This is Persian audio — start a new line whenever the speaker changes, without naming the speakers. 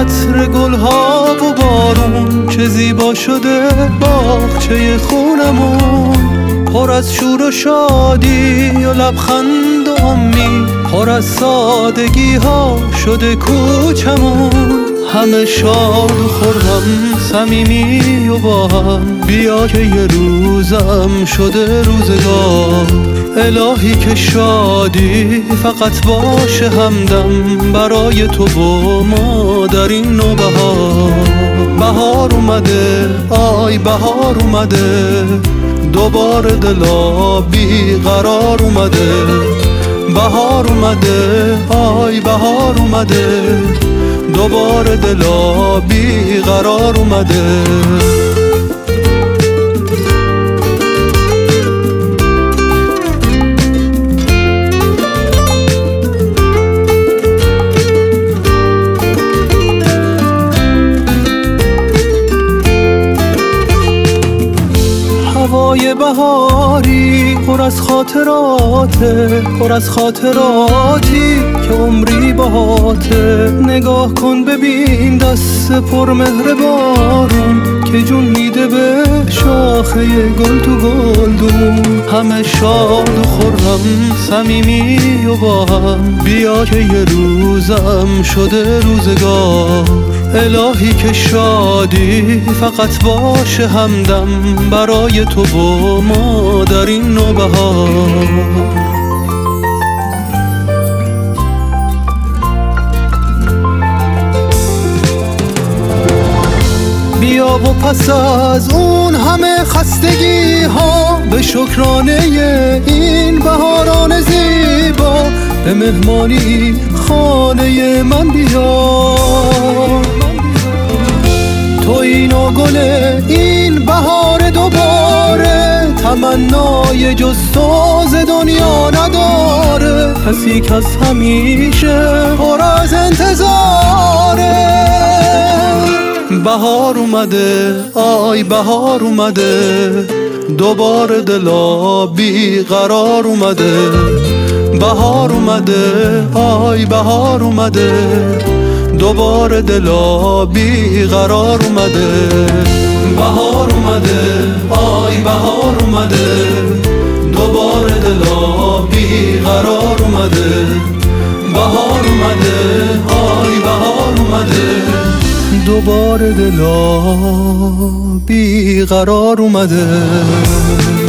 عطر گلها و بارون چه زیبا شده باغچه خونمون، پر از شور و شادی و لبخند و امید، پر از سادگی ها شده کوچمون. همه شاد و خرم صمیمی و با هم، بیا که یه روزم شده روزگار. الهی که شادی فقط باشه همدم برای تو و ما در این نوبهار. بهار اومده، آی بهار اومده، دوباره دلا بی قرار اومده. بهار اومده، آی بهار اومده، دوباره دلا بی قرار اومده. هوای بهاری پر از خاطراته، پر از خاطراتی که عمری باهاته. نگاه کن ببین دست پر مهر بارون که جون میده به شاخه گل تو گلدون. همه شاد و خرم صمیمی و با هم، بیا که یه روزم شده روزگار. الهی که شادی فقط باشه همدم برای تو و ما در این نوبهار. بیا و پس از اون همه خستگی ها، به شکرانه این بهاران زیبا، به مهمانی خانه من بیا. تو اینو گل این بهار دوباره، تمنای جز تو ز دنیا نداره. کسی که از همیشه پر از انتظاره. بهار اومده، آی بهار اومده، دوباره دلا بی قرار اومده. بهار اومده، آی بهار اومده، دوباره دلا بی قرار اومده. بهار اومده، آی بهار اومده، دوباره دلا بی قرار اومده. بهار اومده، آی بهار اومده، دوباره دلا بی قرار اومده.